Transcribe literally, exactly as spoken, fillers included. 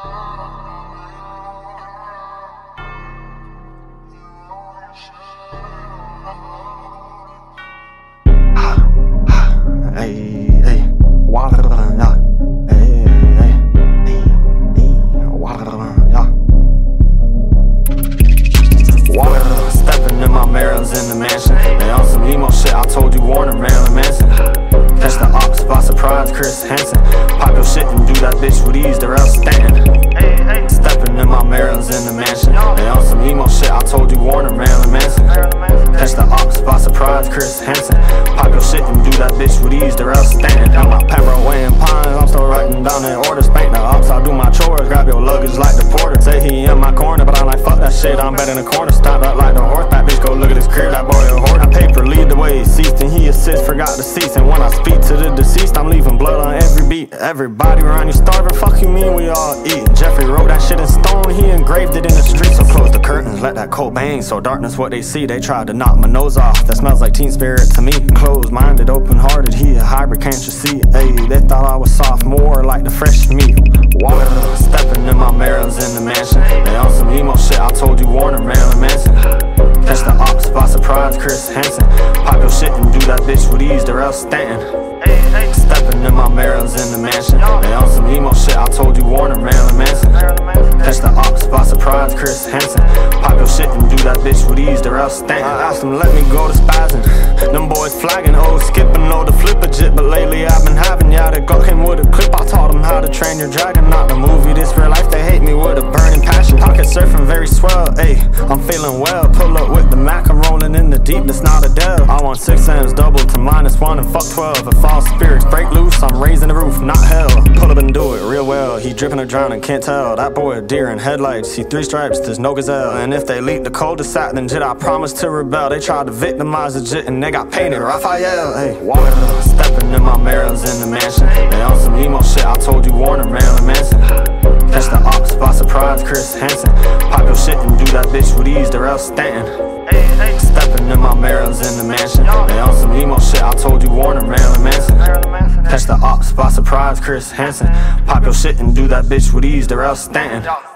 Hey, hey, water, yeah. Hey, hey, hey, hey, water, yeah. Water, stepping in my mirrors in the mansion. They on some emo shit, I told you Warner, Marilyn Manson. Catch the ops by surprise, Chris Hansen. Pop your shit and do that bitch with ease, they're outstanding. Stepping in my mirrors in the mansion. They on some emo shit, I told you Warner, Marilyn Manson. Catch the ops by surprise, Chris Hansen. Pop your shit and do that bitch with ease, they're outstanding. I'm my Pembroke weighing pines, I'm still writing down their orders. Spank the ops, I'll do my chores, grab your luggage like the porter. Say he in my corner, but I'm like, fuck that shit, I'm better in the corner. Stop up like the horse, that bitch go look at his crib, that boy a whore. I paper lead the way he ceased, and he assists, forgot the seats. And when I speak to the deceased, I'm leaving blood on every beat. Everybody around you starving, fuck you mean we all eat. Jeffrey wrote that shit in stone, he engraved it in the street. So close the curtains, let that coat bang, so darkness what they see. They tried to knock my nose off, that smells like teen spirit to me. Closed-minded, open-hearted, he a hybrid, can't you see? Ayy, they thought I was sophomore, like the fresh meat. Water, stepping in my mirrors in the mansion. They on some emo shit, I told you Warner, Marilyn Manson. Catch the ops by surprise, Chris Hansen. Pop your shit and do that bitch with ease, they're outstanding. Stepping in my mirrors in the mansion. They on some emo shit, I told you Warner, Marilyn Manson. Catch the ops by surprise, Chris Hansen. Pop your shit and do that bitch with ease, they're outstanding. I asked them, let me go to spazzing. Them boys flagging, oh, skipping, oh, the flip a jit. But lately I've been having, yeah, the Glock came with a clip. I taught them how to train your dragon, not the movie, this real life. They hate me with a burning passion. Pocket surfing very swell, ayy, I'm feeling well. Pull up with the Mac, I'm rolling in the deep, that's not a dell. I want six M's double to minus one and fuck twelve. If all spirits break loose, I'm raising the roof, not hell. Pull up and do it real well, he dripping or drowning, can't tell. That boy a deer in headlights, see three stripes, there's no gazelle. And if they leak the cul-de-sac, then jit, I promise to rebel. They tried to victimize the jit and they got painted Raphael. Hey, water, stepping in my mirrors in the mansion. They on some emo shit, I told you Warner, Marilyn Manson. Catch the ops by surprise, Chris Hansen. Pop your shit and do that bitch with ease, they're outstanding. Stepping in my mirrors in the mansion. They on some emo shit, I told you Warner, Marilyn Manson. Catch the ops by surprise, Chris Hansen. Pop your shit and do that bitch with ease, they're outstanding.